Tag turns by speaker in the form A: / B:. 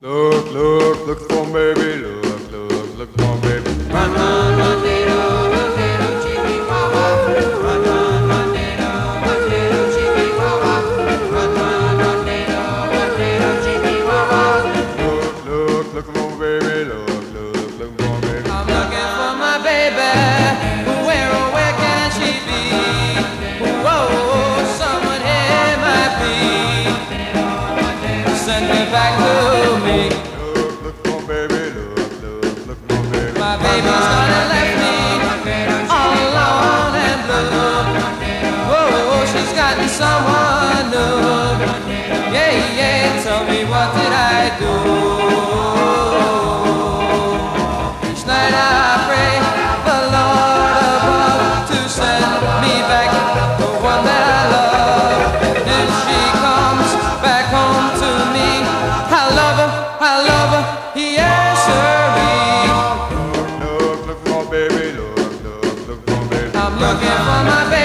A: Look, look, look for baby, look, look, look for baby.
B: Run, run, run, little chihuahua. Run, run, run, little chihuahua. Run, run, run, little chihuahua.
A: Look, look, look for baby, look, look, look for baby.
B: I'm looking for my baby. Where, oh, where can she be? Whoa, someone here might be. Send me back to me.
A: Look, look for baby, look, look, look for baby.
B: My baby's gonna left me all alone and blue. Whoa, she's gotten someone new. Yeah, yeah, tell me what did I do? Each night I pray the Lord above to send me back the one that I love. If she comes back home to me, I love her, he answered me.
A: Look, look for baby, look, look, look for baby.
B: I'm looking for my baby.